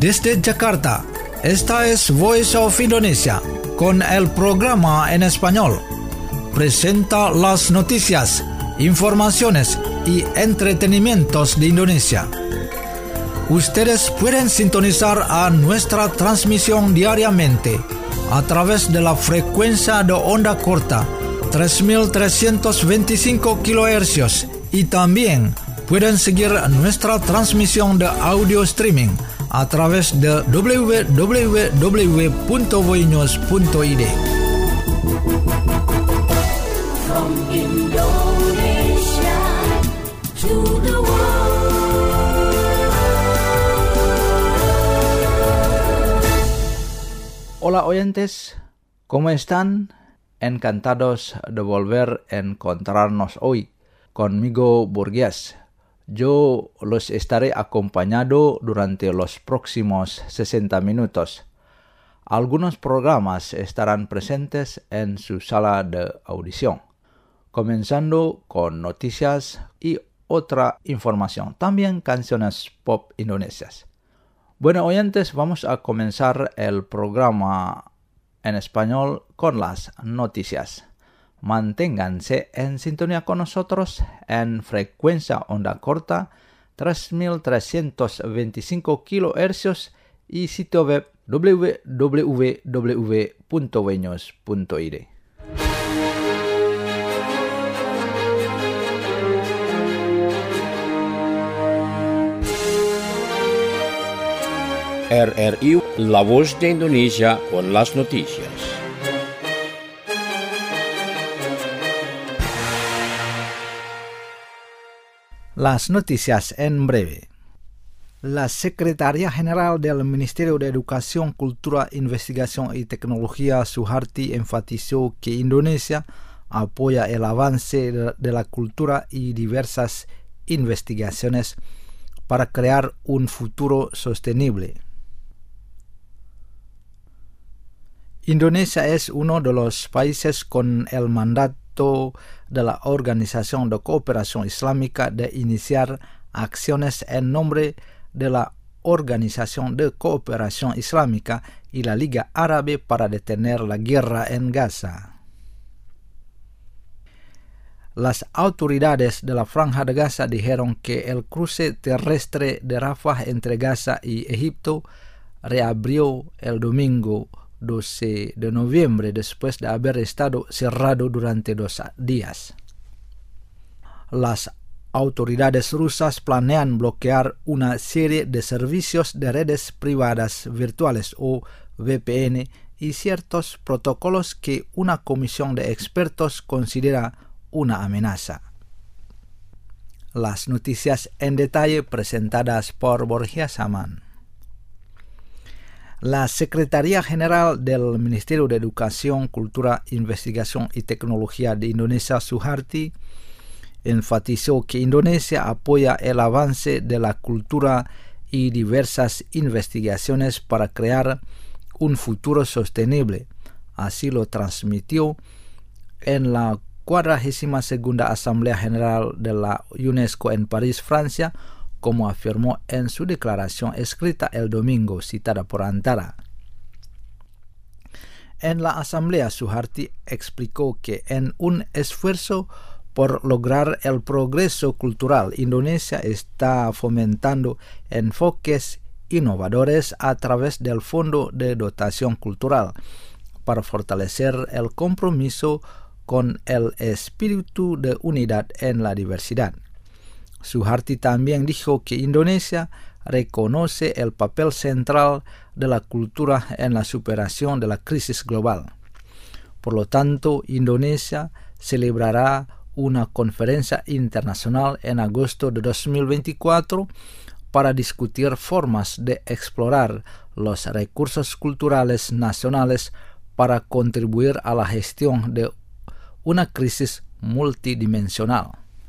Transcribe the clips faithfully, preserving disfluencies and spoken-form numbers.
Desde Jakarta, esta es Voice of Indonesia, con el programa en español. Presenta las noticias, informaciones y entretenimientos de Indonesia. Ustedes pueden sintonizar a nuestra transmisión diariamente a través de la frecuencia de onda corta tres mil trescientos veinticinco kilohercios y también pueden seguir nuestra transmisión de audio streaming a través de doble u doble u doble u punto voinews punto i d. From Indonesia to the world. Hola oyentes, ¿cómo están? Encantados de volver a encontrarnos hoy. Conmigo Burgués. Yo los estaré acompañando durante los próximos sesenta minutos. Algunos programas estarán presentes en su sala de audición, comenzando con noticias y otra información, también canciones pop indonesias. Bueno, oyentes, vamos a comenzar el programa en español con las noticias. Manténganse en sintonía con nosotros en frecuencia onda corta tres mil trescientos veinticinco kilohercios y sitio web doble u doble u doble u punto voinews punto i d. R R I, La Voz de Indonesia con las noticias. Las noticias en breve. La Secretaria General del Ministerio de Educación, Cultura, Investigación y Tecnología, Suharti, enfatizó que Indonesia apoya el avance de la cultura y diversas investigaciones para crear un futuro sostenible. Indonesia es uno de los países con el mandato de la Organización de Cooperación Islámica de iniciar acciones en nombre de la Organización de Cooperación Islámica y la Liga Árabe para detener la guerra en Gaza. Las autoridades de la Franja de Gaza dijeron que el cruce terrestre de Rafah entre Gaza y Egipto reabrió el domingo doce de noviembre después de haber estado cerrado durante dos días. Las autoridades rusas planean bloquear una serie de servicios de redes privadas virtuales o V P N y ciertos protocolos que una comisión de expertos considera una amenaza. Las noticias en detalle presentadas por Borja Saman. La Secretaría General del Ministerio de Educación, Cultura, Investigación y Tecnología de Indonesia, Suharti, enfatizó que Indonesia apoya el avance de la cultura y diversas investigaciones para crear un futuro sostenible. Así lo transmitió en la cuadragésima segunda Asamblea General de la UNESCO en París, Francia, como afirmó en su declaración escrita el domingo, citada por Antara. En la asamblea, Suharti explicó que en un esfuerzo por lograr el progreso cultural, Indonesia está fomentando enfoques innovadores a través del Fondo de Dotación Cultural para fortalecer el compromiso con el espíritu de unidad en la diversidad. Suharti también dijo que Indonesia reconoce el papel central de la cultura en la superación de la crisis global. Por lo tanto, Indonesia celebrará una conferencia internacional en agosto de dos mil veinticuatro para discutir formas de explorar los recursos culturales nacionales para contribuir a la gestión de una crisis multidimensional.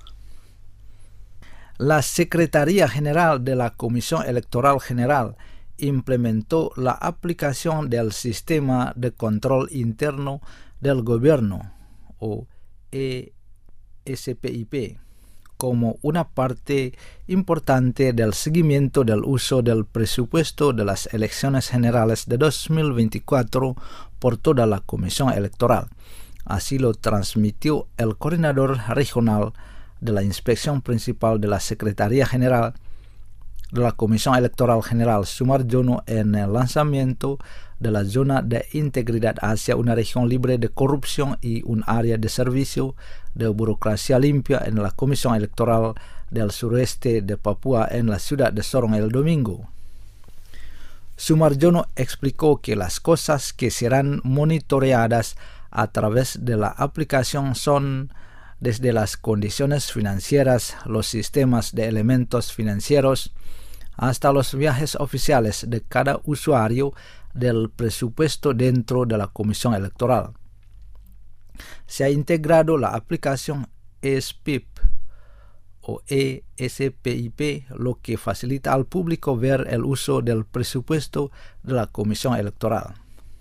La Secretaría General de la Comisión Electoral General implementó la aplicación del Sistema de Control Interno del Gobierno, o E S P I P, como una parte importante del seguimiento del uso del presupuesto de las elecciones generales de dos mil veinticuatro por toda la Comisión Electoral. Así lo transmitió el coordinador regional de la Inspección Principal de la Secretaría General de la Comisión Electoral General, Sumarjono, en el lanzamiento de la Zona de Integridad hacia una región libre de corrupción y un área de servicio de burocracia limpia en la Comisión Electoral del Sureste de Papúa en la ciudad de Sorong el domingo. Sumarjono explicó que las cosas que serán monitoreadas a través de la aplicación son desde las condiciones financieras, los sistemas de elementos financieros, hasta los viajes oficiales de cada usuario del presupuesto dentro de la Comisión Electoral. Se ha integrado la aplicación E S P I P o E S P I P, lo que facilita al público ver el uso del presupuesto de la Comisión Electoral.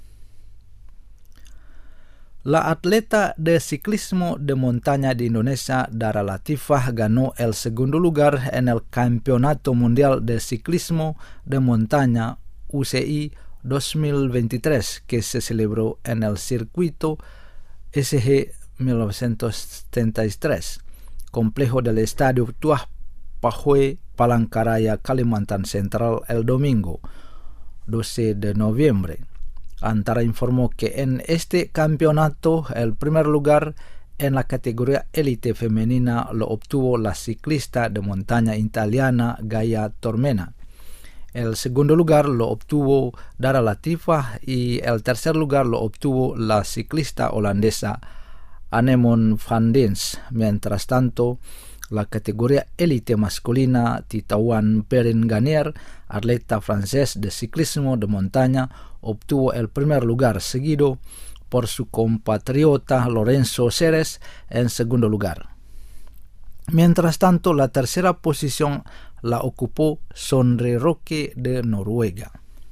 La atleta de ciclismo de montaña de Indonesia, Dara Latifah, ganó el segundo lugar en el Campeonato Mundial de Ciclismo de Montaña U C I dos mil veintitrés, que se celebró en el circuito S G mil novecientos setenta y tres, complejo del Estadio Tuah Pahue, Palangkaraya, Kalimantan Central, el domingo doce de noviembre. Antara informó que en este campeonato el primer lugar en la categoría élite femenina lo obtuvo la ciclista de montaña italiana Gaia Tormena. El segundo lugar lo obtuvo Dara Latifah y el tercer lugar lo obtuvo la ciclista holandesa Anemon van Dins. Mientras tanto, la categoría élite masculina, Titouan Perrin Ganier, atleta francés de ciclismo de montaña, obtuvo el primer lugar, seguido por su compatriota Lorenzo Ceres en segundo lugar. Mientras tanto, la tercera posición la ocupó Sondre Roque de Noruega.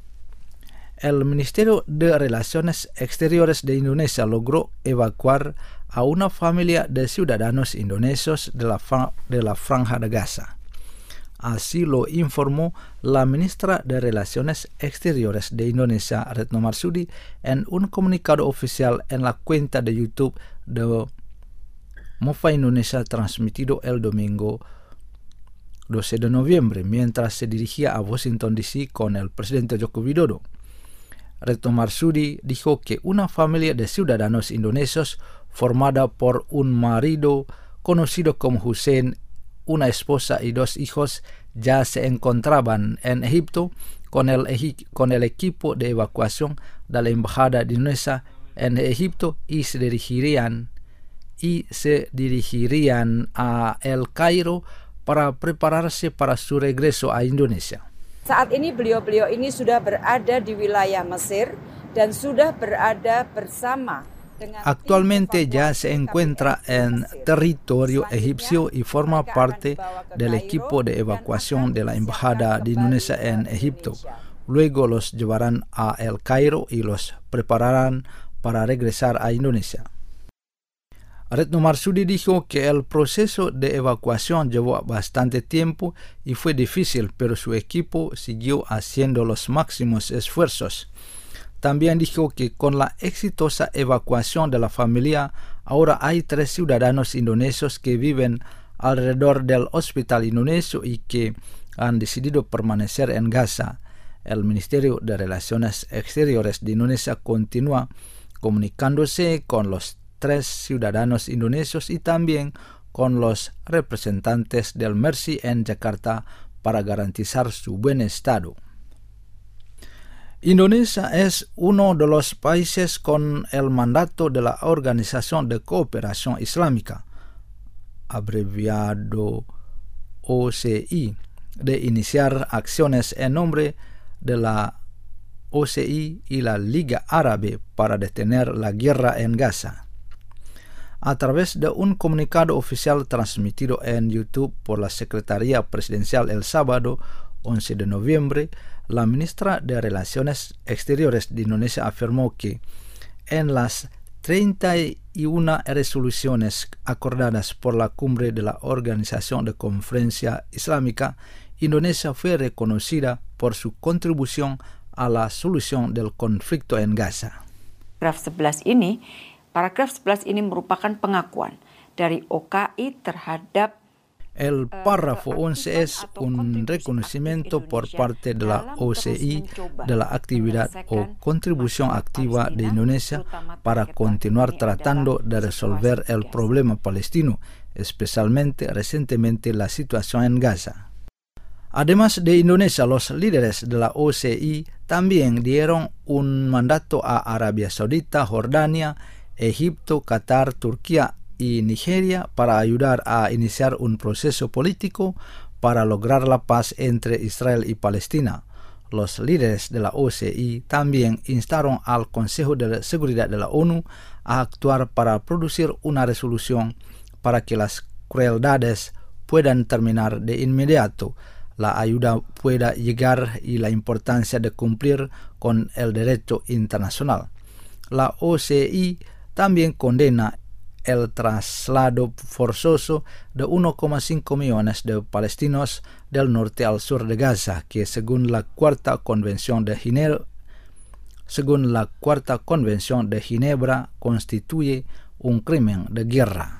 El Ministerio de Relaciones Exteriores de Indonesia logró evacuar a una familia de ciudadanos indonesios de la, de la Franja de Gaza. Así lo informó la ministra de Relaciones Exteriores de Indonesia, Retno Marsudi, en un comunicado oficial en la cuenta de YouTube de Mofa Indonesia transmitido el domingo doce de noviembre, mientras se dirigía a Washington D C con el presidente Joko Widodo. Retno Marsudi dijo que una familia de ciudadanos indonesios formada por un marido conocido como Hussein, una esposa y dos hijos ya se encontraban en Egipto con el, con el equipo de evacuación de la Embajada de Indonesia en Egipto y se dirigirían, y se dirigirían a El Cairo para prepararse para su regreso a Indonesia. Saat ini beliau-beliau ini sudah berada di wilayah Mesir dan sudah berada bersama. Actualmente ya se encuentra en territorio egipcio y forma parte del equipo de evacuación de la Embajada de Indonesia en Egipto. Luego los llevarán a El Cairo y los prepararán para regresar a Indonesia. Retno Marsudi dijo que el proceso de evacuación llevó bastante tiempo y fue difícil, pero su equipo siguió haciendo los máximos esfuerzos. También dijo que con la exitosa evacuación de la familia, ahora hay tres ciudadanos indonesios que viven alrededor del hospital indonesio y que han decidido permanecer en Gaza. El Ministerio de Relaciones Exteriores de Indonesia continúa comunicándose con los tres ciudadanos indonesios y también con los representantes del Mercy en Jakarta para garantizar su buen estado. Indonesia es uno de los países con el mandato de la Organización de Cooperación Islámica, abreviado O C I, de iniciar acciones en nombre de la O C I y la Liga Árabe para detener la guerra en Gaza. A través de un comunicado oficial transmitido en YouTube por la Secretaría Presidencial el sábado once de noviembre, la ministra de Relaciones Exteriores de Indonesia afirmó que en las treinta y una resoluciones acordadas por la cumbre de la Organización de Conferencia Islámica, Indonesia fue reconocida por su contribución a la solución del conflicto en Gaza. Paragraf sebelas ini, paragraf sebelas ini merupakan pengakuan dari O K I terhadap El párrafo once es un reconocimiento por parte de la O C I de la actividad o contribución activa de Indonesia para continuar tratando de resolver el problema palestino, especialmente recientemente la situación en Gaza. Además de Indonesia, los líderes de la O C I también dieron un mandato a Arabia Saudita, Jordania, Egipto, Qatar, Turquía y Nigeria para ayudar a iniciar un proceso político para lograr la paz entre Israel y Palestina. Los líderes de la O C I también instaron al Consejo de Seguridad de la ONU a actuar para producir una resolución para que las crueldades puedan terminar de inmediato, la ayuda pueda llegar y la importancia de cumplir con el derecho internacional. La O C I también condena el traslado forzoso de uno coma cinco millones de palestinos del norte al sur de Gaza, que según la Cuarta Convención de Ginebra, según la Cuarta Convención de Ginebra constituye un crimen de guerra.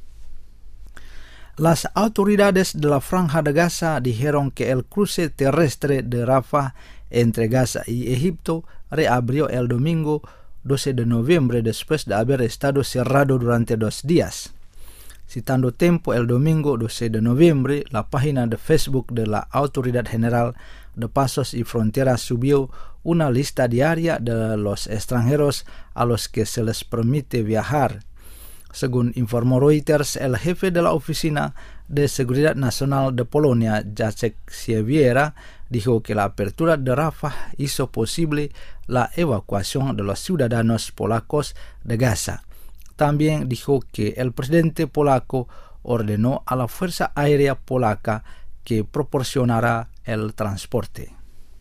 Las autoridades de la Franja de Gaza dijeron que el cruce terrestre de Rafah entre Gaza y Egipto reabrió el domingo doce de noviembre después de haber estado cerrado durante dos días. Citando Tempo el domingo doce de noviembre, la página de Facebook de la Autoridad General de Pasos y Fronteras subió una lista diaria de los extranjeros a los que se les permite viajar. Según informó Reuters, el jefe de la Oficina de Seguridad Nacional de Polonia, Jacek Siewiera, dijo que la apertura de Rafah hizo posible la evacuación de los ciudadanos polacos de Gaza. También dijo que el presidente polaco ordenó a la Fuerza Aérea Polaca que proporcionará el transporte.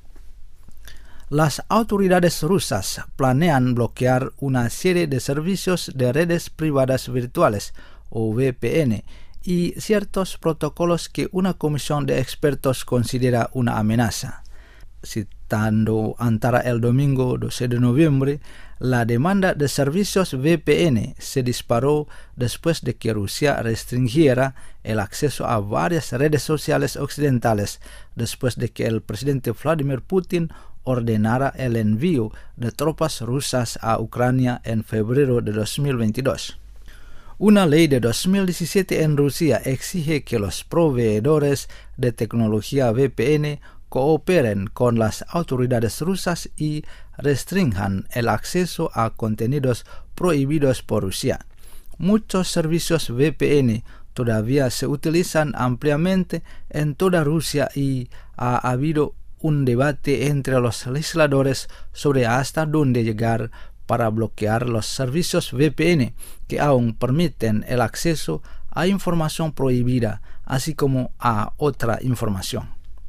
Las autoridades rusas planean bloquear una serie de servicios de redes privadas virtuales, o V P N, y ciertos protocolos que una comisión de expertos considera una amenaza. Citando Antara el domingo doce de noviembre, la demanda de servicios V P N se disparó después de que Rusia restringiera el acceso a varias redes sociales occidentales, después de que el presidente Vladimir Putin ordenara el envío de tropas rusas a Ucrania en febrero de dos mil veintidós. Una ley de dos mil diecisiete en Rusia exige que los proveedores de tecnología V P N cooperen con las autoridades rusas y restrinjan el acceso a contenidos prohibidos por Rusia. Muchos servicios V P N todavía se utilizan ampliamente en toda Rusia y ha habido un debate entre los legisladores sobre hasta dónde llegar para bloquear los servicios V P N que aún permiten el acceso a información prohibida, así como a otra información.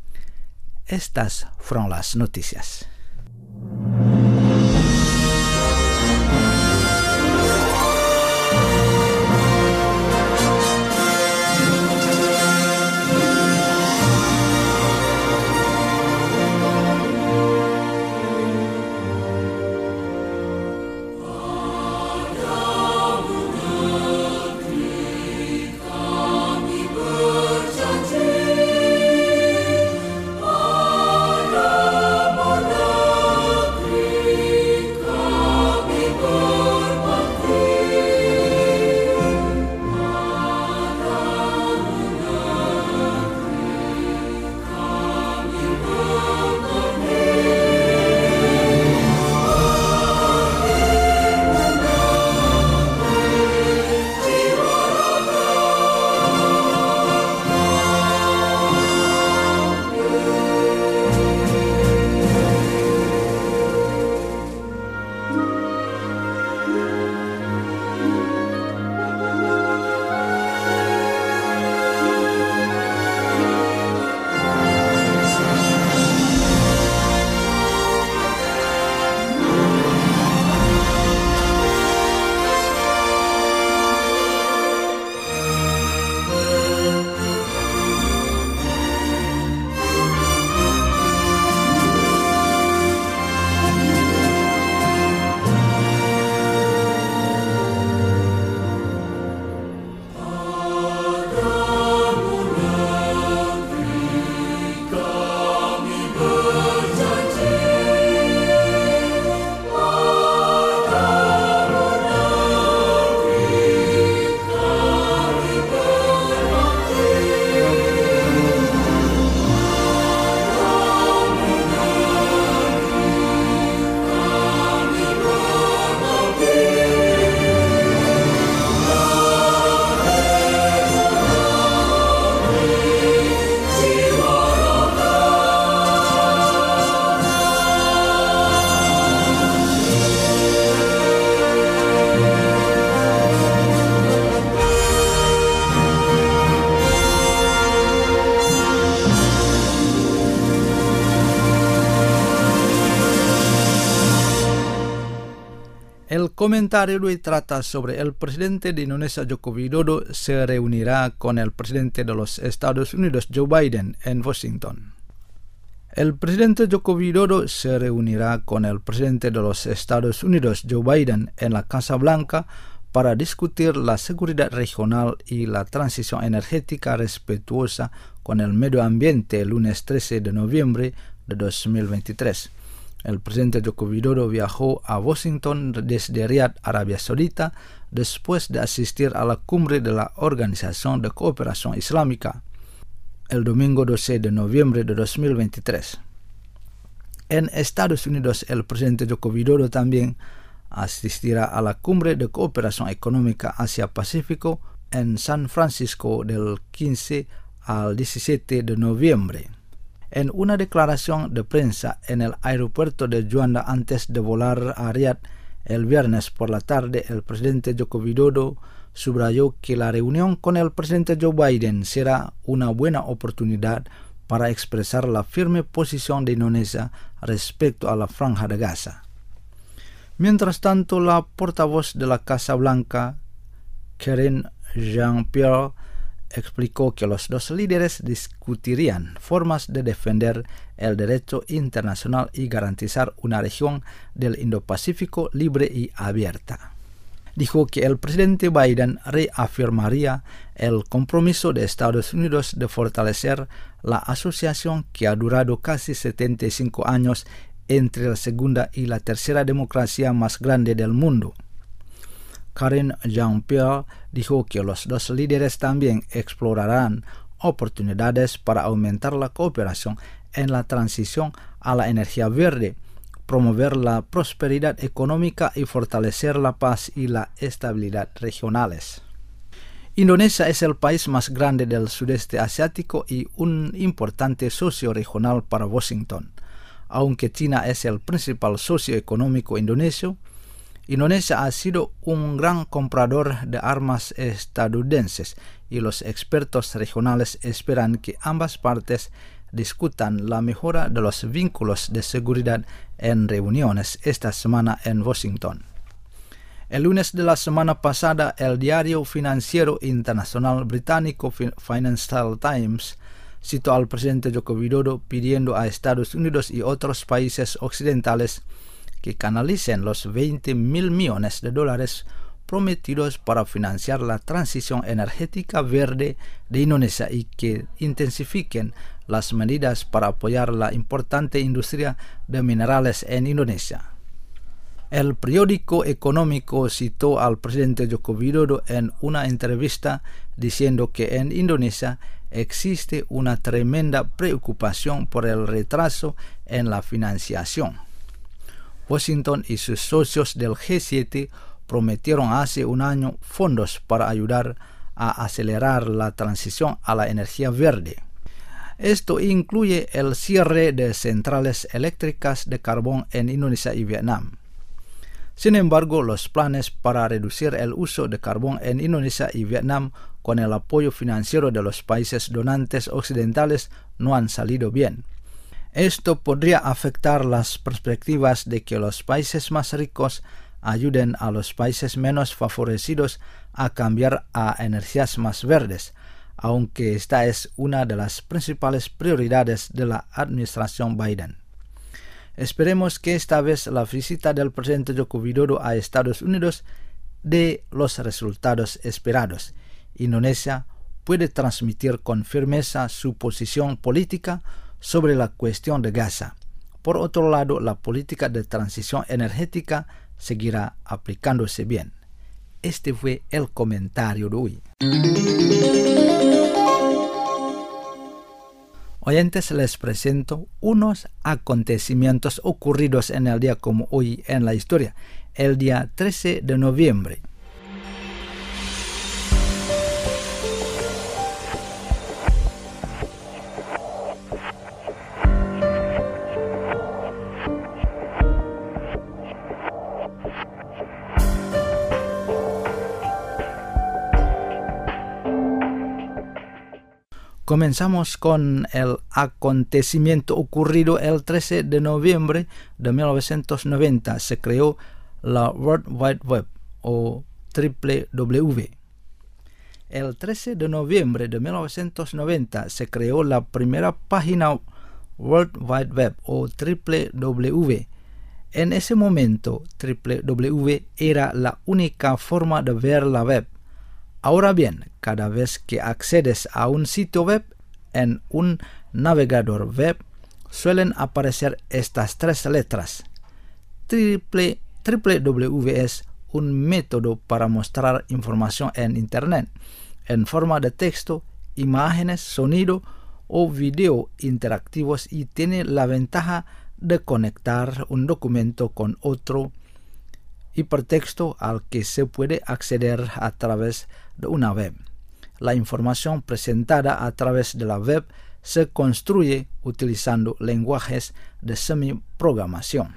Estas fueron las noticias. Berjanji pada comentario de hoy trata sobre el presidente de Indonesia, Joko Widodo, se reunirá con el presidente de los Estados Unidos, Joe Biden, en Washington. El presidente Joko Widodo se reunirá con el presidente de los Estados Unidos, Joe Biden, en la Casa Blanca para discutir la seguridad regional y la transición energética respetuosa con el medio ambiente el lunes trece de noviembre de dos mil veintitrés. El presidente Joko Widodo viajó a Washington desde Riad, Arabia Saudita, después de asistir a la cumbre de la Organización de Cooperación Islámica el domingo doce de noviembre de dos mil veintitrés. En Estados Unidos, el presidente Joko Widodo también asistirá a la cumbre de cooperación económica Asia-Pacífico en San Francisco del quince al diecisiete de noviembre. En una declaración de prensa en el aeropuerto de Juanda antes de volar a Riad el viernes por la tarde, el presidente Joko Widodo subrayó que la reunión con el presidente Joe Biden será una buena oportunidad para expresar la firme posición de Indonesia respecto a la Franja de Gaza. Mientras tanto, la portavoz de la Casa Blanca, Karine Jean-Pierre, explicó que los dos líderes discutirían formas de defender el derecho internacional y garantizar una región del Indo-Pacífico libre y abierta. Dijo que el presidente Biden reafirmaría el compromiso de Estados Unidos de fortalecer la asociación que ha durado casi setenta y cinco años entre la segunda y la tercera democracia más grande del mundo. Karine Jean-Pierre dijo que los dos líderes también explorarán oportunidades para aumentar la cooperación en la transición a la energía verde, promover la prosperidad económica y fortalecer la paz y la estabilidad regionales. Indonesia es el país más grande del sudeste asiático y un importante socio regional para Washington. Aunque China es el principal socio económico indonesio, Indonesia ha sido un gran comprador de armas estadounidenses y los expertos regionales esperan que ambas partes discutan la mejora de los vínculos de seguridad en reuniones esta semana en Washington. El lunes de la semana pasada, el diario financiero internacional británico Financial Times citó al presidente Joko Widodo pidiendo a Estados Unidos y otros países occidentales que canalicen los veinte mil millones de dólares prometidos para financiar la transición energética verde de Indonesia y que intensifiquen las medidas para apoyar la importante industria de minerales en Indonesia. El periódico económico citó al presidente Joko Widodo en una entrevista diciendo que en Indonesia existe una tremenda preocupación por el retraso en la financiación. Washington y sus socios del G siete prometieron hace un año fondos para ayudar a acelerar la transición a la energía verde. Esto incluye el cierre de centrales eléctricas de carbón en Indonesia y Vietnam. Sin embargo, los planes para reducir el uso de carbón en Indonesia y Vietnam con el apoyo financiero de los países donantes occidentales no han salido bien. Esto podría afectar las perspectivas de que los países más ricos ayuden a los países menos favorecidos a cambiar a energías más verdes, aunque esta es una de las principales prioridades de la administración Biden. Esperemos que esta vez la visita del presidente Joko Widodo a Estados Unidos dé los resultados esperados. Indonesia puede transmitir con firmeza su posición política sobre la cuestión de Gaza. Por otro lado, la política de transición energética seguirá aplicándose bien. Este fue el comentario de hoy. Oyentes, les presento unos acontecimientos ocurridos en el día como hoy en la historia, el día trece de noviembre. Comenzamos con el acontecimiento ocurrido el trece de noviembre de mil novecientos noventa. Se creó la World Wide Web o W W W. El trece de noviembre de mil novecientos noventa se creó la primera página World Wide Web o W W W. En ese momento, W W W era la única forma de ver la web. Ahora bien, cada vez que accedes a un sitio web en un navegador web, suelen aparecer estas tres letras. W W W es un método para mostrar información en Internet en forma de texto, imágenes, sonido o video interactivos y tiene la ventaja de conectar un documento con otro hipertexto al que se puede acceder a través de una web. La información presentada a través de la web se construye utilizando lenguajes de semiprogramación.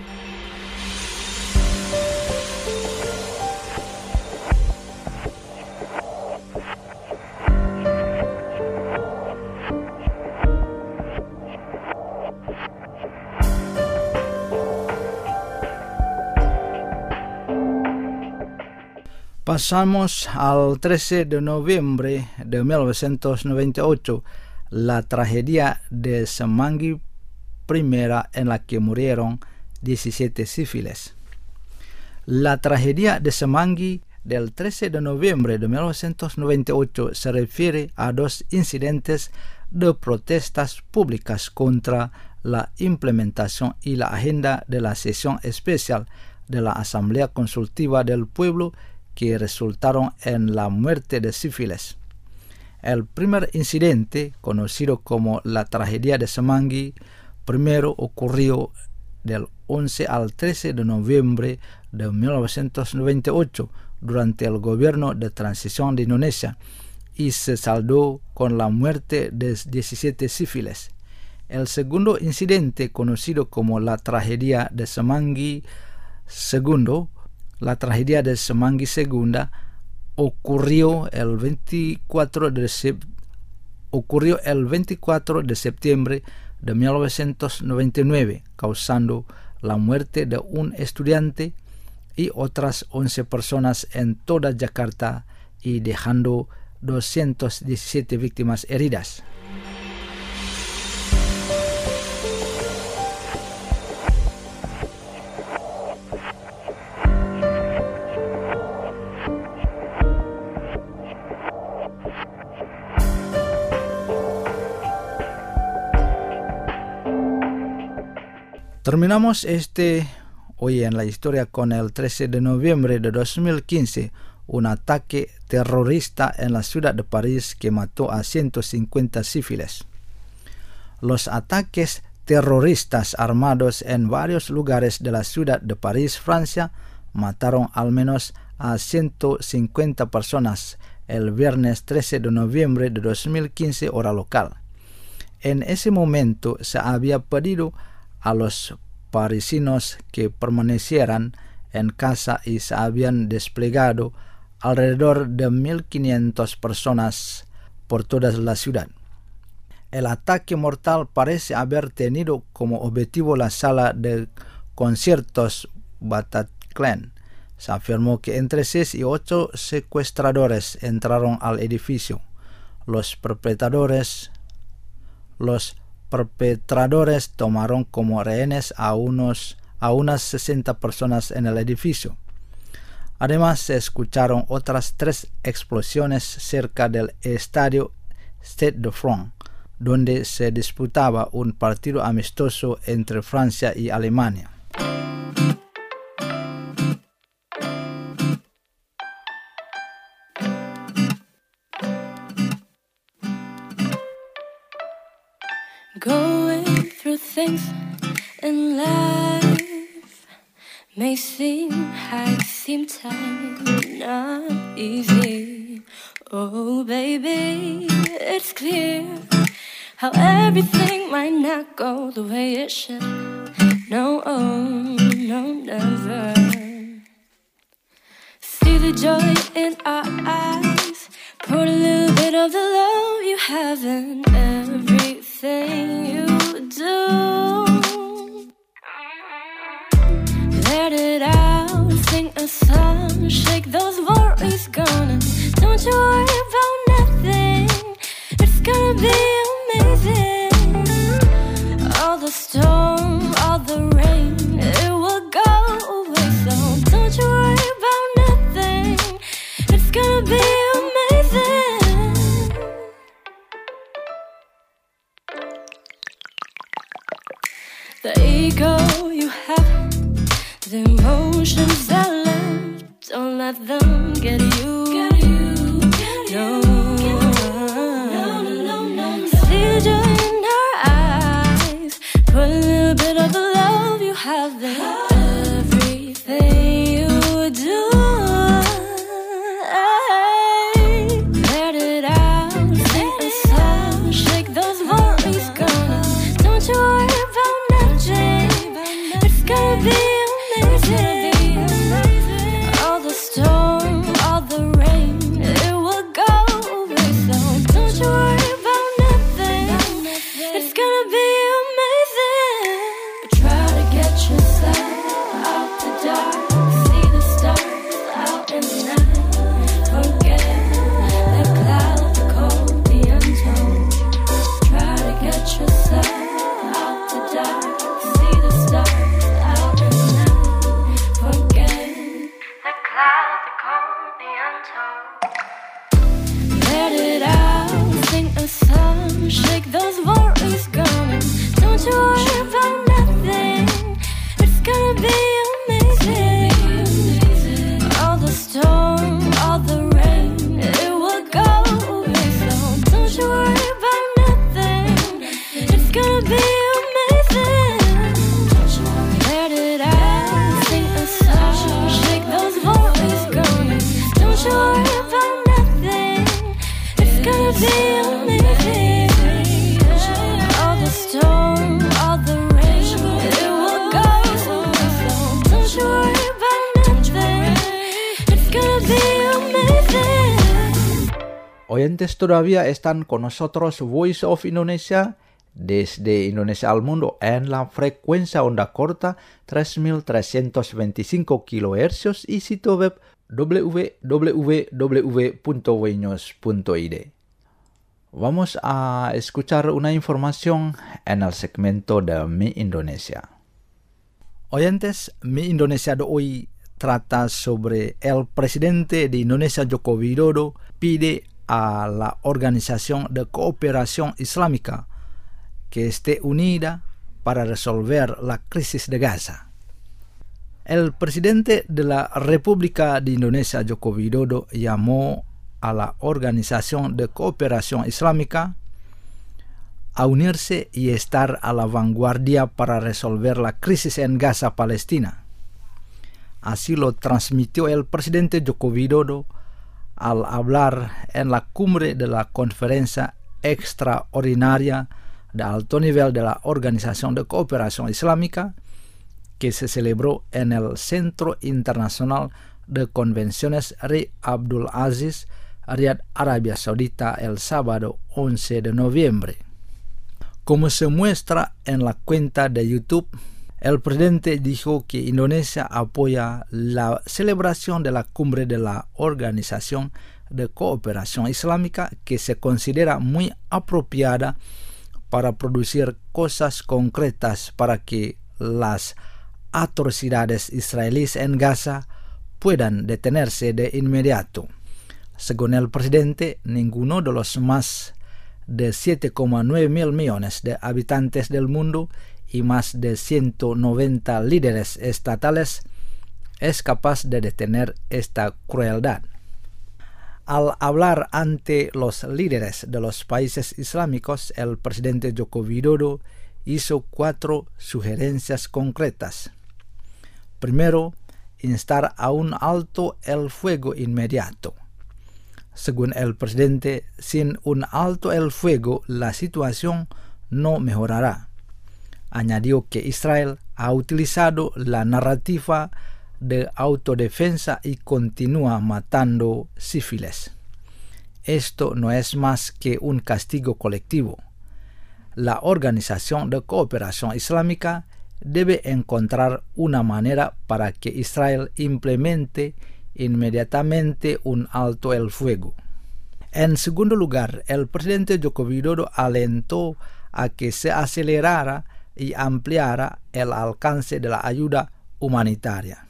Pasamos al trece de noviembre de mil novecientos noventa y ocho, la tragedia de Semangui primera en la que murieron diecisiete civiles. La tragedia de Semangui del trece de noviembre de mil novecientos noventa y ocho se refiere a dos incidentes de protestas públicas contra la implementación y la agenda de la sesión especial de la Asamblea Consultiva del Pueblo que resultaron en la muerte de civiles. El primer incidente, conocido como la tragedia de Semangui, primero ocurrió del once al trece de noviembre de mil novecientos noventa y ocho durante el gobierno de transición de Indonesia y se saldó con la muerte de diecisiete civiles. El segundo incidente, conocido como la tragedia de Semangui segundo, La tragedia de Semangui segunda ocurrió el veinticuatro de, sep- ocurrió el veinticuatro de septiembre de mil novecientos noventa y nueve, causando la muerte de un estudiante y otras once personas en toda Yakarta y dejando doscientas diecisiete víctimas heridas. Terminamos este hoy en la historia con el trece de noviembre de dos mil quince, un ataque terrorista en la ciudad de París que mató a ciento cincuenta civiles. Los ataques terroristas armados en varios lugares de la ciudad de París, Francia, mataron al menos a ciento cincuenta personas el viernes trece de noviembre de dos mil quince, hora local. En ese momento se había pedido a los parisinos que permanecieran en casa y se habían desplegado alrededor de mil quinientas personas por toda la ciudad. El ataque mortal parece haber tenido como objetivo la sala de conciertos Bataclan. Se afirmó que entre seis y ocho secuestradores entraron al edificio. Los perpetradores, los perpetradores tomaron como rehenes a, unos, a unas sesenta personas en el edificio. Además, se escucharon otras tres explosiones cerca del estadio Stade de France, donde se disputaba un partido amistoso entre Francia y Alemania. Going through things in life may seem high, seem time, not easy. Oh baby, it's clear how everything might not go the way it should. No, oh, no, never. See the joy in our eyes, pour a little bit of the love you have in everything you do. Let it out, shake those worries gone. Don't you worry about nothing. It's gonna be amazing. All the storm, all the rain, it will go away. So don't you worry about nothing. It's gonna be amazing. The ego you have, the emotions that left, don't let them get you. Get you, get you. No. No, no, no, no. See joy in her eyes. Put a little bit of the love you have in everything you do. Hey, let it out, sing a song, shake those worries gone. Don't you worry about nothing. It's gonna be amazing. All the storm, all the rain, it will go away. So don't you worry about nothing. It's gonna be amazing. But try to get yourself out the dark, see the stars out in the night. Forget the cloud, the cold, the untold. Try to get yourself out the dark, see the stars out in the night. Forget the cloud, the cold, the untold. Let it out, sing a song, shake those worries gone. Don't you worry about nothing. It's gonna be amazing. All the storm, all the rain, it will go away. So don't you worry about nothing. It's gonna be amazing. Let it out, sing a song, shake those worries gone. Don't you worry about nothing. It's gonna be amazing. All the storm, all the rain, it will go away. So don't you worry about nothing. It's gonna be amazing. Oyentes, todavía están con nosotros Voice of Indonesia desde Indonesia al mundo en la frecuencia onda corta tres mil trescientos veinticinco kilohercios y sitio web w w w punto weños punto i d. Vamos a escuchar una información en el segmento de Mi Indonesia. Oyentes, Mi Indonesia de hoy trata sobre el presidente de Indonesia, Joko Widodo, pide a la Organización de Cooperación Islámica que esté unida para resolver la crisis de Gaza. El presidente de la República de Indonesia, Joko Widodo, llamó a la Organización de Cooperación Islámica a unirse y estar a la vanguardia para resolver la crisis en Gaza, Palestina. Así lo transmitió el presidente Joko Widodo al hablar en la cumbre de la Conferencia Extraordinaria de alto nivel de la Organización de Cooperación Islámica, que se celebró en el Centro Internacional de Convenciones Rey Abdul Aziz, Riyadh, Arabia Saudita, el sábado once de noviembre. Como se muestra en la cuenta de YouTube, el presidente dijo que Indonesia apoya la celebración de la cumbre de la Organización de Cooperación Islámica, que se considera muy apropiada para producir cosas concretas para que las atrocidades israelíes en Gaza puedan detenerse de inmediato. Según el presidente, ninguno de los más de siete coma nueve mil millones de habitantes del mundo y más de ciento noventa líderes estatales es capaz de detener esta crueldad. Al hablar ante los líderes de los países islámicos, el presidente Joko Widodo hizo cuatro sugerencias concretas. Primero, instar a un alto el fuego inmediato. Según el presidente, sin un alto el fuego, la situación no mejorará. Añadió que Israel ha utilizado la narrativa de autodefensa y continúa matando civiles. Esto no es más que un castigo colectivo. La Organización de Cooperación Islámica debe encontrar una manera para que Israel implemente inmediatamente un alto el fuego. En segundo lugar, el presidente Joko Widodo alentó a que se acelerara y ampliara el alcance de la ayuda humanitaria.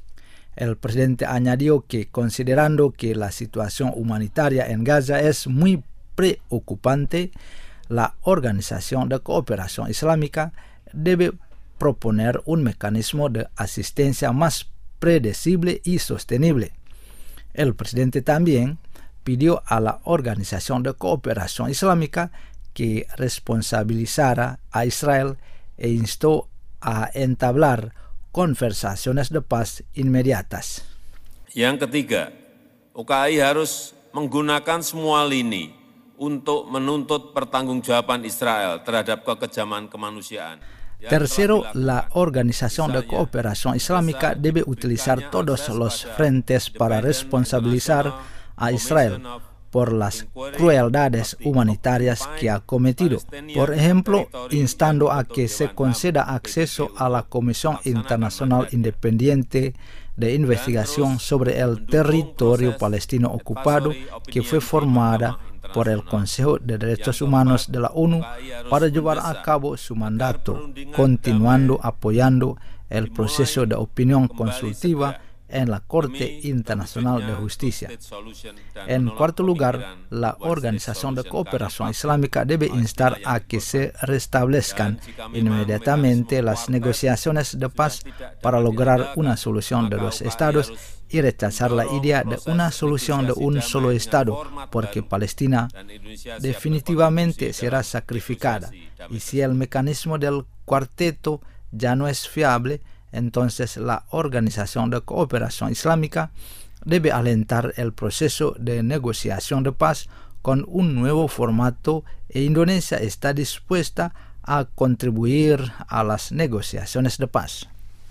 El presidente añadió que, considerando que la situación humanitaria en Gaza es muy preocupante, la Organización de Cooperación Islámica debe proponer un mecanismo de asistencia más predecible y sostenible. El presidente también pidió a la Organización de Cooperación Islámica que responsabilizara a Israel e instó a entablar conversaciones de paz inmediatas. Yang ketiga, O K I harus menggunakan semua lini untuk menuntut pertanggungjawaban Israel terhadap kekejaman kemanusiaan. Tercero, la Organización de Cooperación Islámica debe utilizar todos los frentes para responsabilizar a Israel por las crueldades humanitarias que ha cometido. Por ejemplo, instando a que se conceda acceso a la Comisión Internacional Independiente de Investigación sobre el Territorio Palestino Ocupado, que fue formada por el Consejo de Derechos Humanos de la ONU para llevar a cabo su mandato, continuando apoyando el proceso de opinión consultiva en la Corte Internacional de Justicia. En cuarto lugar, la Organización de Cooperación Islámica debe instar a que se restablezcan inmediatamente las negociaciones de paz para lograr una solución de dos estados y rechazar la idea de una solución de un solo estado, porque Palestina definitivamente será sacrificada. Y si el mecanismo del cuarteto ya no es fiable, entonces la Organización de Cooperación Islámica debe alentar el proceso de negociación de paz con un nuevo formato e Indonesia está dispuesta a contribuir a las negociaciones de paz.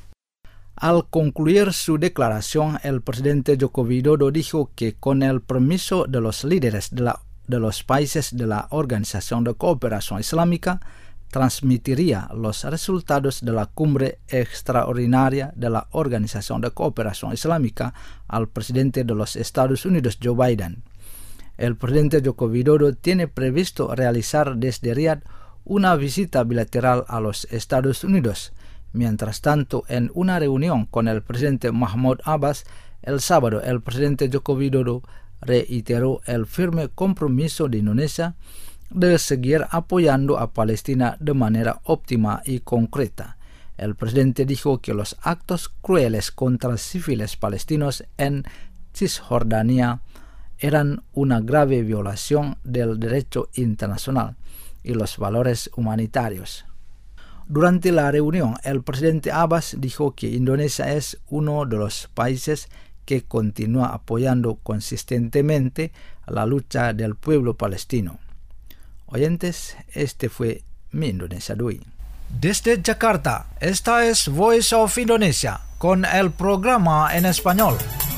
Al concluir su declaración, el presidente Joko Widodo dijo que con el permiso de los líderes de, la, de los países de la Organización de Cooperación Islámica, transmitiría los resultados de la cumbre extraordinaria de la Organización de Cooperación Islámica al presidente de los Estados Unidos, Joe Biden. El presidente Joko Widodo tiene previsto realizar desde Riad una visita bilateral a los Estados Unidos. Mientras tanto, en una reunión con el presidente Mahmoud Abbas, el sábado el presidente Joko Widodo reiteró el firme compromiso de Indonesia de seguir apoyando a Palestina de manera óptima y concreta. El presidente dijo que los actos crueles contra civiles palestinos en Cisjordania eran una grave violación del derecho internacional y los valores humanitarios. Durante la reunión, el presidente Abbas dijo que Indonesia es uno de los países que continúa apoyando consistentemente la lucha del pueblo palestino. Oyentes, este fue Mi Indonesia de hoy. Desde Jakarta, esta es Voice of Indonesia con el programa en español.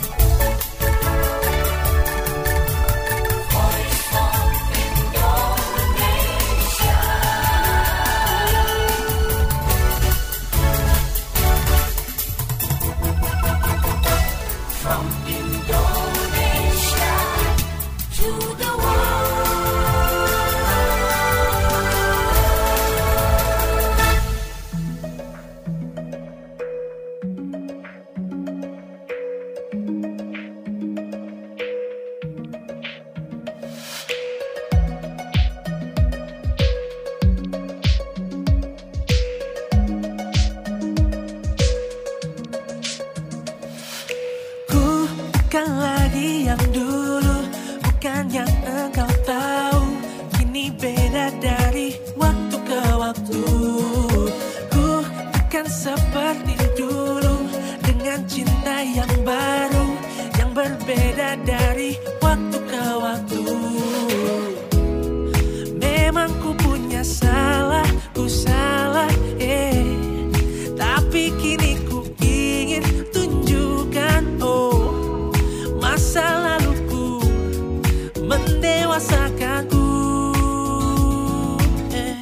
Bukan lagi yang dulu, bukan yang engkau tahu. Kini beda dari waktu ke waktu. Ku bukan seperti dulu, dengan cinta yang baru, yang berbeda dari waktu ke waktu. Memang ku punya salah, ku salah, eh. Tapi kini ku ingin tunjukkan, oh, masa laluku mendewasakanku, eh.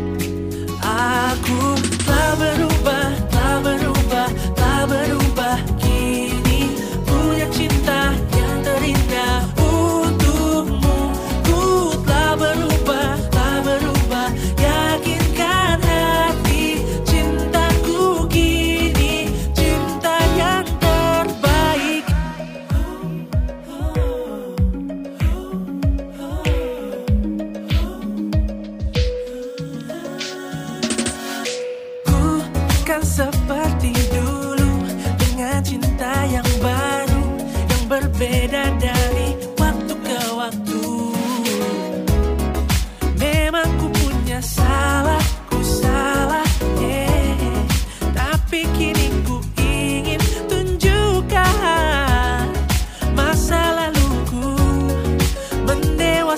Aku telah berubah, telah berubah, telah berubah. Kini punya cinta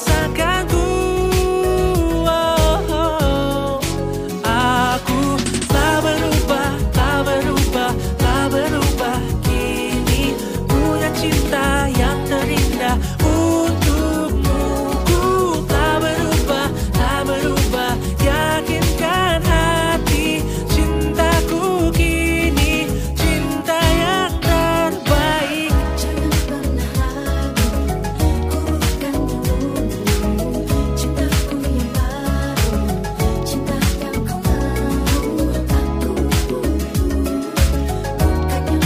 rasakanku. Oh, oh. Aku telah berubah, telah berubah, telah berubah. Kini punya cinta yang terindah untukmu. Ku telah berubah, telah berubah. Yakinkan hati, cintaku kini cinta yang terbaik. Jangan pernah ragu, ku bukan dulu. Cintaku yang baru, cinta yang kau mau. Aku bukan yang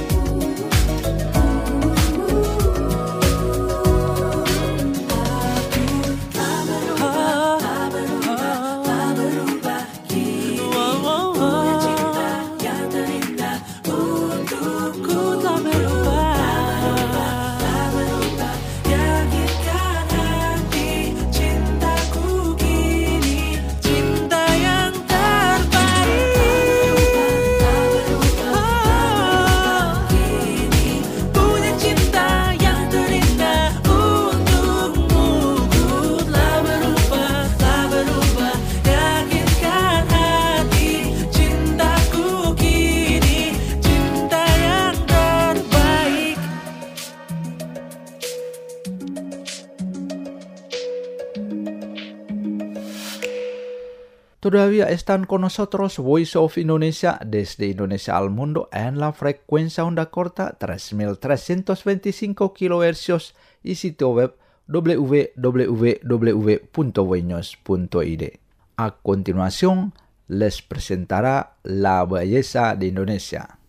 Todavía están con nosotros Voice of Indonesia desde Indonesia al mundo en la frecuencia onda corta tres mil trescientos veinticinco kilohercios y sitio web w w w punto voinos punto i d. A continuación, les presentará la belleza de Indonesia.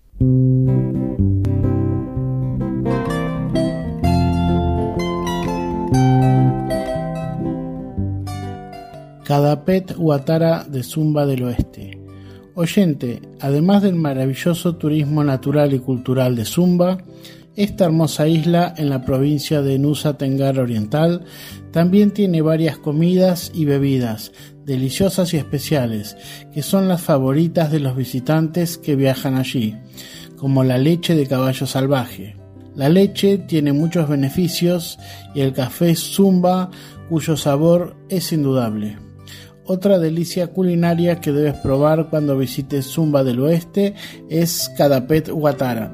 Kadapet Uatara de Sumba del Oeste. Oyente, además del maravilloso turismo natural y cultural de Sumba, esta hermosa isla en la provincia de Nusa Tenggara Oriental también tiene varias comidas y bebidas deliciosas y especiales, que son las favoritas de los visitantes que viajan allí, como la leche de caballo salvaje. La leche tiene muchos beneficios y el café Sumba, cuyo sabor es indudable. Otra delicia culinaria que debes probar cuando visites Sumba del Oeste es Kadapet Uatara.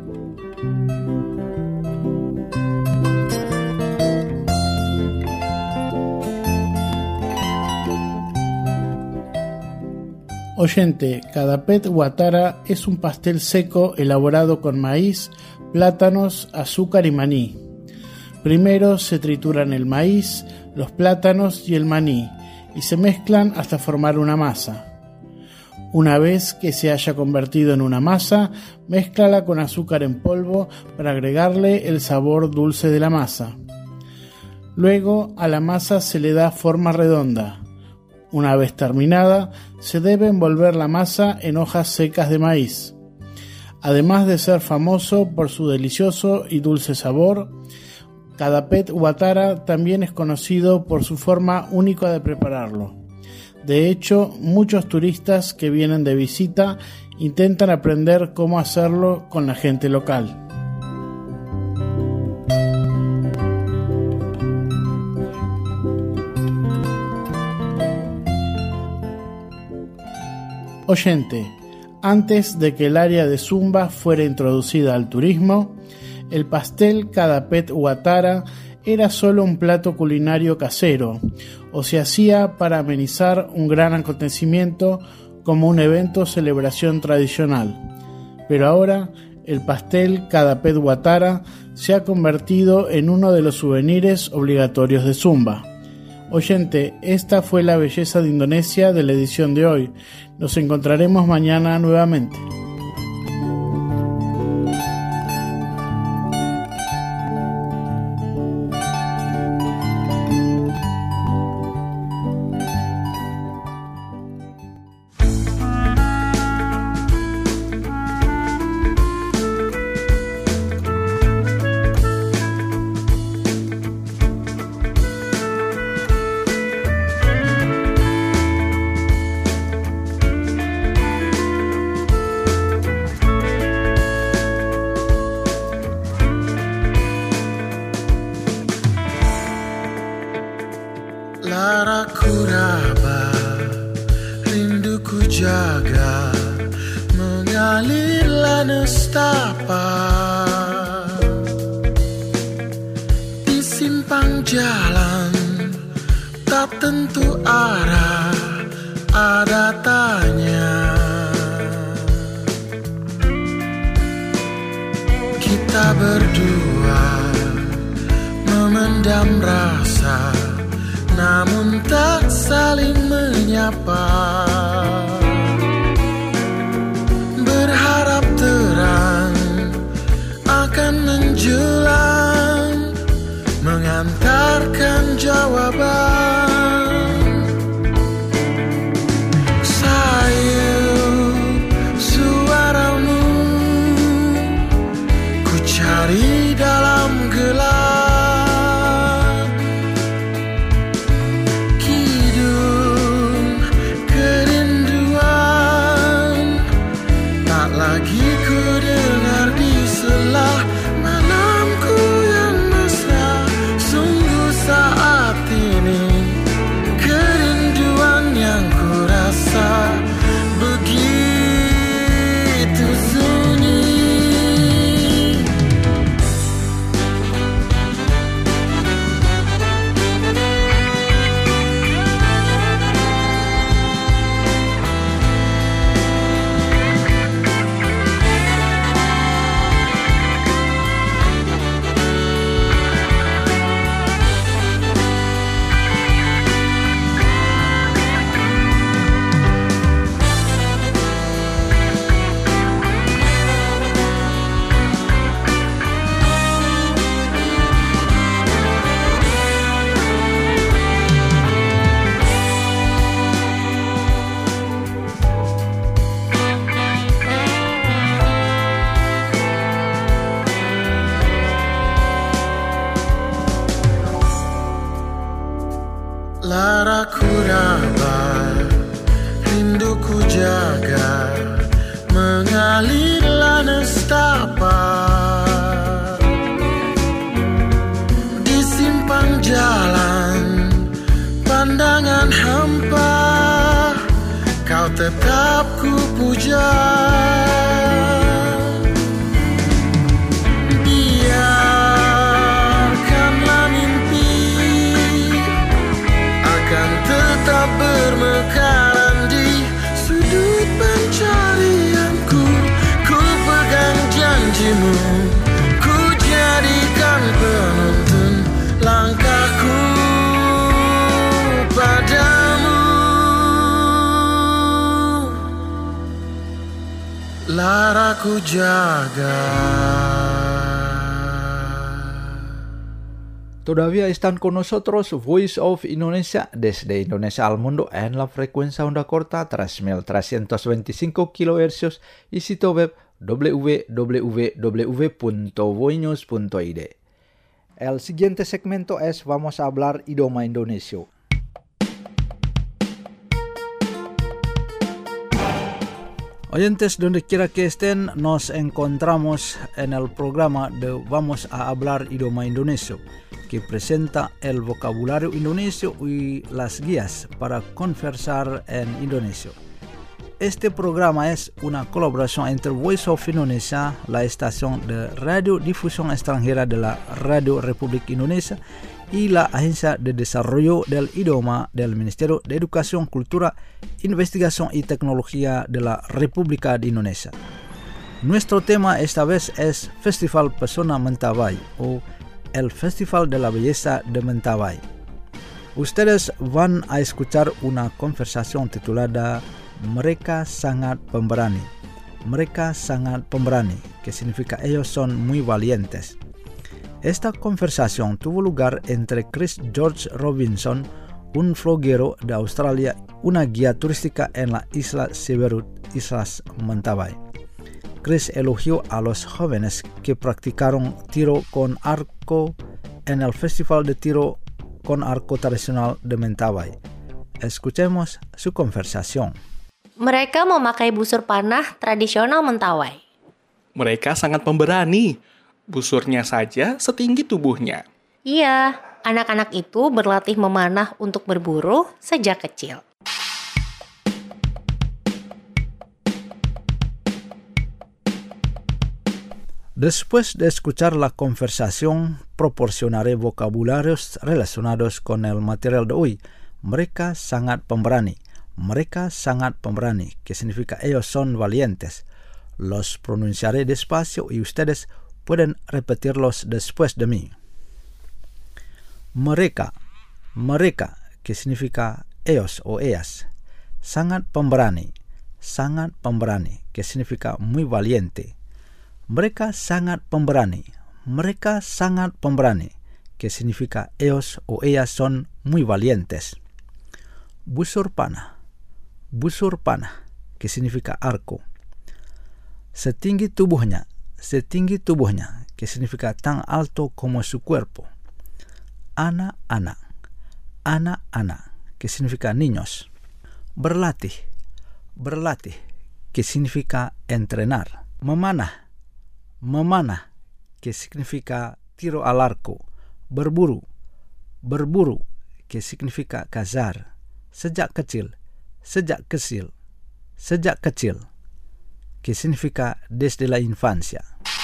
Oyente, Kadapet Uatara es un pastel seco elaborado con maíz, plátanos, azúcar y maní. Primero se trituran el maíz, los plátanos y el maní, y se mezclan hasta formar una masa. Una vez que se haya convertido en una masa, mézclala con azúcar en polvo para agregarle el sabor dulce de la masa. Luego a la masa se le da forma redonda. Una vez terminada, se debe envolver la masa en hojas secas de maíz. Además de ser famoso por su delicioso y dulce sabor, Kadapet Uatara también es conocido por su forma única de prepararlo. De hecho, muchos turistas que vienen de visita intentan aprender cómo hacerlo con la gente local. Oyente, antes de que el área de Sumba fuera introducida al turismo, el pastel Kadapet Uatara era solo un plato culinario casero, o se hacía para amenizar un gran acontecimiento como un evento o celebración tradicional. Pero ahora el pastel Kadapet Uatara se ha convertido en uno de los souvenirs obligatorios de Sumba. Oyente, esta fue la belleza de Indonesia de la edición de hoy. Nos encontraremos mañana nuevamente. Laraku raba, rinduku jaga, mengalirlah nestapa. Di simpang jalan, tak tentu arah, ada tanya. Kita berdua memendam rasa, namun tak saling menyapa. Berharap terang akan menjulang, mengantarkan jawaban. Sayu suaramu ku cari dalam gelap. Lagi ku dengar di selah malamku yang mesra. Sungguh saat ini kerinduan yang ku rasa begitu sunyi. Laraku raba, rinduku jaga, mengalirlah nestapa. Di simpang jalan, pandangan hampa, kau tetap ku puja. Tetap bermekaran di sudut pencarianku. Ku pegang janjimu, ku jadikan penuntun langkahku padamu. Laraku jaga. Todavía están con nosotros Voice of Indonesia desde Indonesia al mundo en la frecuencia onda corta tres mil trescientos veinticinco kilohercios y sitio web w w w punto voinews punto i d. El siguiente segmento es Vamos a hablar idioma Indonesia. Oyentes, donde quiera que estén, nos encontramos en el programa de Vamos a hablar idioma Indonesia, que presenta el vocabulario indonesio y las guías para conversar en indonesio. Este programa es una colaboración entre Voice of Indonesia, la estación de radiodifusión extranjera de la Radio Republik Indonesia, y la Agencia de Desarrollo del Idioma del Ministerio de Educación, Cultura, Investigación y Tecnología de la República de Indonesia. Nuestro tema esta vez es Festival Pesona Mentawai o el Festival de la Belleza de Mentawai. Ustedes van a escuchar una conversación titulada Mereka Sangat Pemberani. Mereka Sangat Pemberani, que significa ellos son muy valientes. Esta conversación tuvo lugar entre Chris George Robinson, un vloguero de Australia, una guía turística en la isla Siberut, Islas Mentawai. Chris elogió a los jóvenes que practicaron tiro con arco en el Festival de Tiro con Arco Tradisional de Mentawai. Escuchemos su conversación. Mereka memakai busur panah tradisional Mentawai. Mereka sangat pemberani. Busurnya saja setinggi tubuhnya. Iya, anak-anak itu berlatih memanah untuk berburu sejak kecil. Después de escuchar la conversación, proporcionaré vocabularios relacionados con el material de hoy. Mereka sangat pemberani. Mereka sangat pemberani, que significa ellos son valientes. Los pronunciaré despacio y ustedes pueden repetirlos después de mí. Mereka, mereka, que significa ellos o ellas. Sangat pemberani, sangat pemberani, que significa muy valiente. Mereka sangat pemberani, mereka sangat pemberani, que significa ellos o ellas son muy valientes. Busur panah, busur panah, que significa arco. Setinggi tubuhnya, setinggi tubuhnya, que significa tan alto como su cuerpo. Anak-anak, anak-anak, que significa niños. Berlatih, berlatih, que significa entrenar. Memanah, memanah, que significa tiro al arco. Berburu, berburu, que significa cazar. Sejak kecil, sejak kecil, sejak kecil, que significa desde la infancia.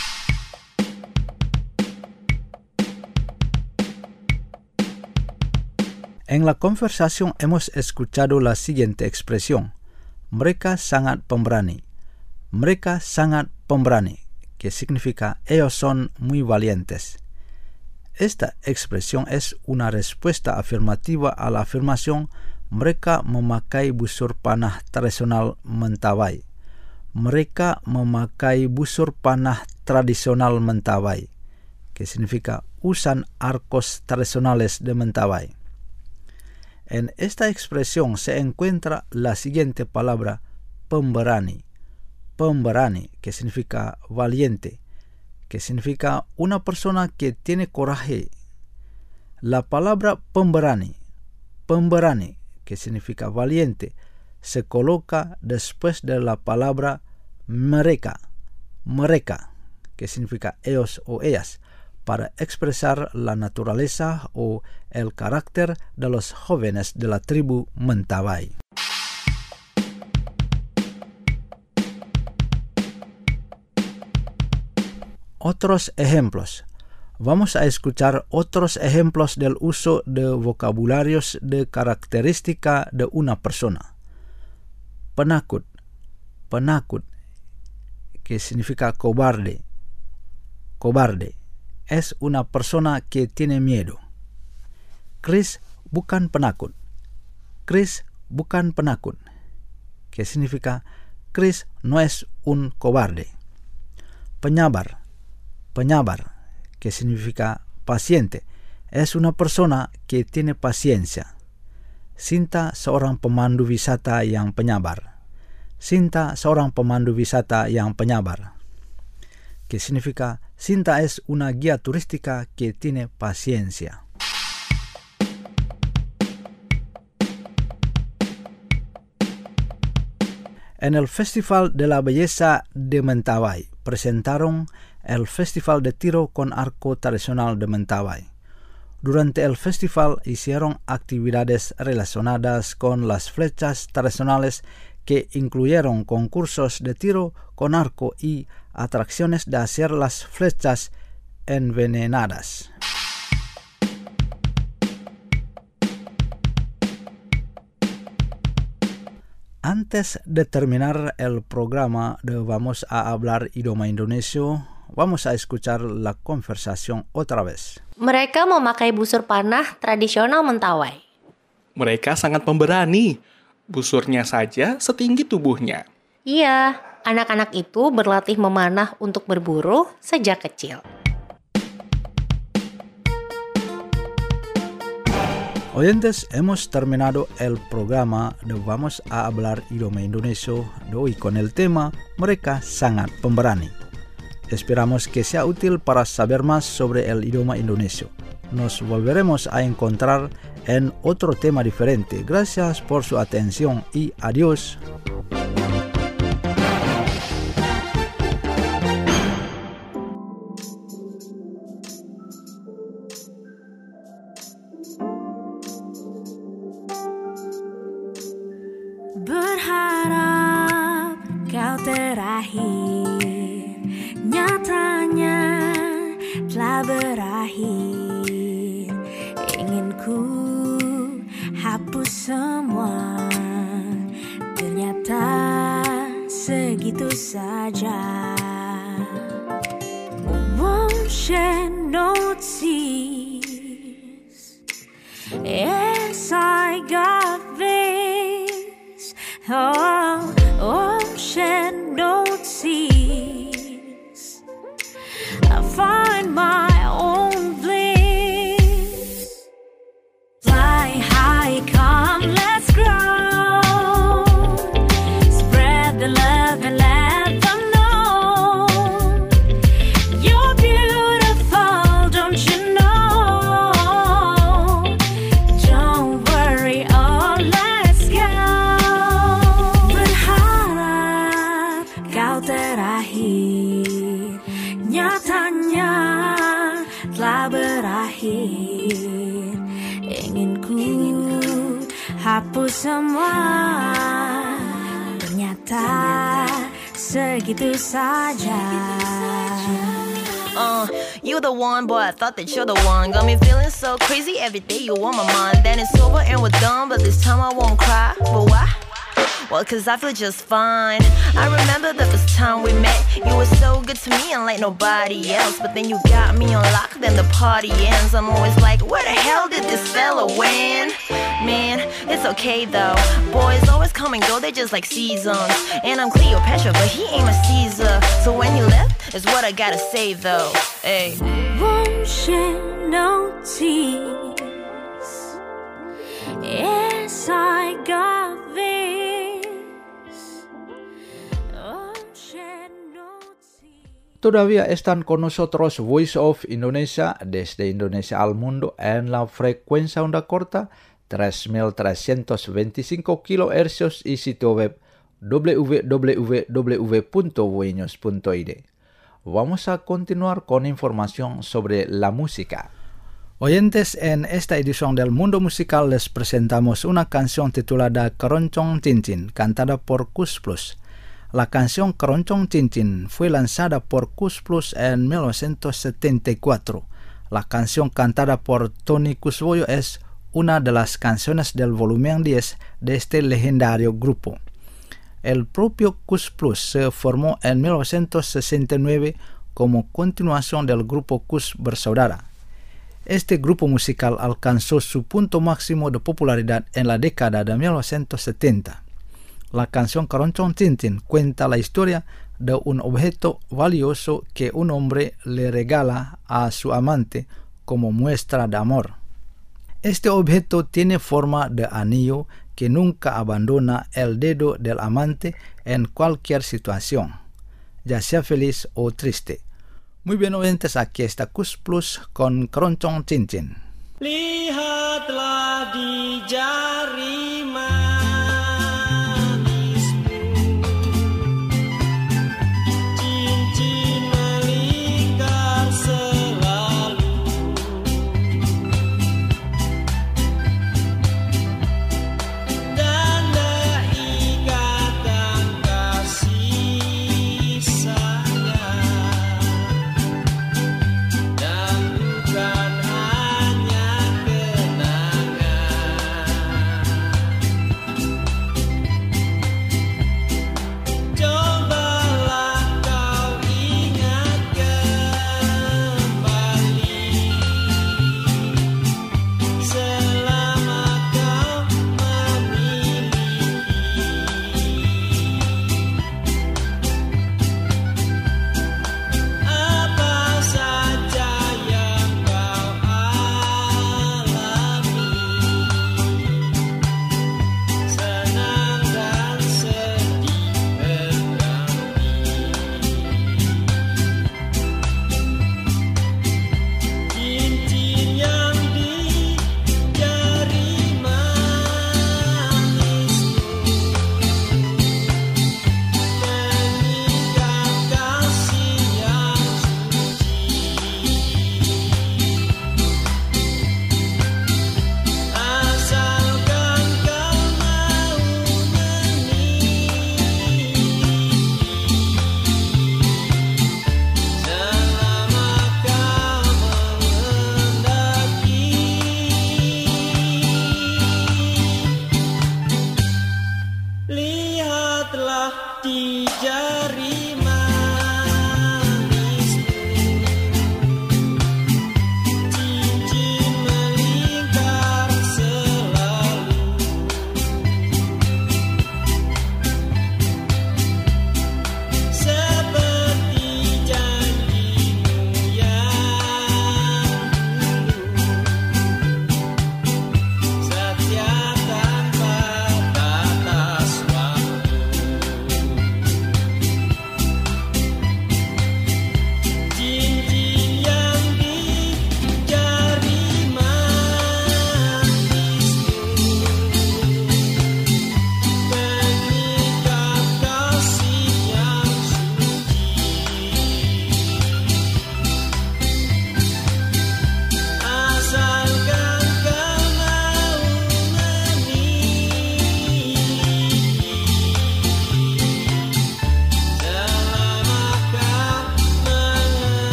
En la conversación hemos escuchado la siguiente expresión. Mereka sangat pemberani. Mereka sangat pemberani, que significa ellos son muy valientes. Esta expresión es una respuesta afirmativa a la afirmación mereka memakai busur panah tradisional Mentawai. Mereka memakai busur panah tradisional Mentawai, que significa usan arcos tradicionales de Mentawai. En esta expresión se encuentra la siguiente palabra pemberani. Pemberani, que significa valiente, que significa una persona que tiene coraje. La palabra pemberani, pemberani, que significa valiente, se coloca después de la palabra mereka, mereka, que significa ellos o ellas, para expresar la naturaleza o el carácter de los jóvenes de la tribu Mentawai. Otros ejemplos. Vamos a escuchar otros ejemplos del uso de vocabularios de característica de una persona. Penakut, penakut, que significa cobarde, cobarde. Es una persona que tiene miedo. Chris bukan penakut. Chris bukan penakut, que significa Chris no es un cobarde. Penyabar, penyabar, que significa paciente. Es una persona que tiene paciencia. Sinta seorang pemandu wisata yang penyabar. Sinta seorang pemandu wisata yang penyabar, que significa Sinta es una guía turística que tiene paciencia. En el Festival de la Belleza de Mentawai presentaron el Festival de Tiro con Arco Tradicional de Mentawai. Durante el festival hicieron actividades relacionadas con las flechas tradicionales que incluyeron concursos de tiro con arco y atracciones de hacer las flechas envenenadas. Antes de terminar el programa de Vamos a Hablar Idioma Indonesia, vamos a escuchar la conversación otra vez. Mereka memakai busur panah tradisional Mentawai. Mereka sangat pemberani. Busurnya saja setinggi tubuhnya. Iya, anak-anak itu berlatih memanah untuk berburu sejak kecil. Oyentes, hemos terminado el programa de Vamos a Hablar Idioma Indonesia de hoy con el tema Mereka sangat pemberani. Esperamos que sea útil para saber más sobre el idioma indonesio. Nos volveremos a encontrar en otro tema diferente. Gracias por su atención y adiós. Berharap kau terakhir, nyatanya telah berakhir. Ingin ku hapus semua, ternyata segitu saja. Won't shed no tears. Yes, I got this. Oh, won't shed no tears. I find my own bliss. Fly high, come, let's grow. Spread the love and let them know you're beautiful, don't you know? Don't worry, oh, let's go. Berharap kau terakhir, nyatanya telah berakhir. Ingin ku hapus semua, ternyata segitu saja. Uh, you the one, boy, I thought that you're the one. Got me feeling so crazy every day, you on my mind. Then it's over and we're done, but this time I won't cry. But why? Well, cause I feel just fine. I remember the first time we met. You were so good to me and like nobody else. But then you got me on lock, then the party ends. I'm always like, where the hell did this fella win? Man, it's okay though. Boys always come and go, they're just like seasons. And I'm Cleopatra, but he ain't my Caesar. So when he left, is what I gotta say though. Hey. Won't shed no tears. Yes, I got this. Todavía están con nosotros Voice of Indonesia desde Indonesia al mundo en la frecuencia onda corta tres mil trescientos veinticinco kilohercios y sitio web w w w punto voinews punto i d. Vamos a continuar con información sobre la música. Oyentes, en esta edición del Mundo Musical les presentamos una canción titulada Keroncong Tintin, cantada por Kus Plus. La canción Keroncong Tintin fue lanzada por Kus Plus en mil novecientos setenta y cuatro. La canción cantada por Tony Kuswoyo es una de las canciones del volumen diez de este legendario grupo. El propio Kus Plus se formó en mil novecientos sesenta y nueve como continuación del grupo Kus Bersaudara. Este grupo musical alcanzó su punto máximo de popularidad en la década de mil novecientos setenta. La canción Keroncong Tintin cuenta la historia de un objeto valioso que un hombre le regala a su amante como muestra de amor. Este objeto tiene forma de anillo que nunca abandona el dedo del amante en cualquier situación, ya sea feliz o triste. Muy bien, oyentes, aquí está Kus Plus con Keroncong Tintin. Lihatlah di jari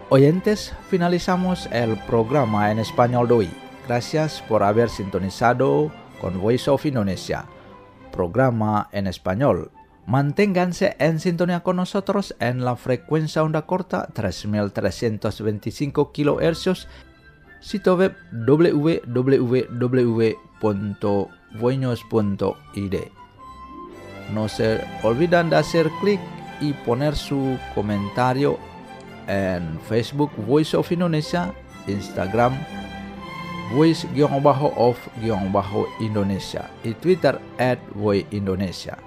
Oyentes, finalizamos el programa en español de hoy. Gracias por haber sintonizado con Voice of Indonesia, programa en español. Manténganse en sintonía con nosotros en la frecuencia onda corta tres mil trescientos veinticinco kilohercios, sitio web w w w punto voinos punto i d. No se olviden de hacer clic y poner su comentario en Facebook Voice of Indonesia, Instagram Voice-of-Indonesia y Twitter at Voice Indonesia.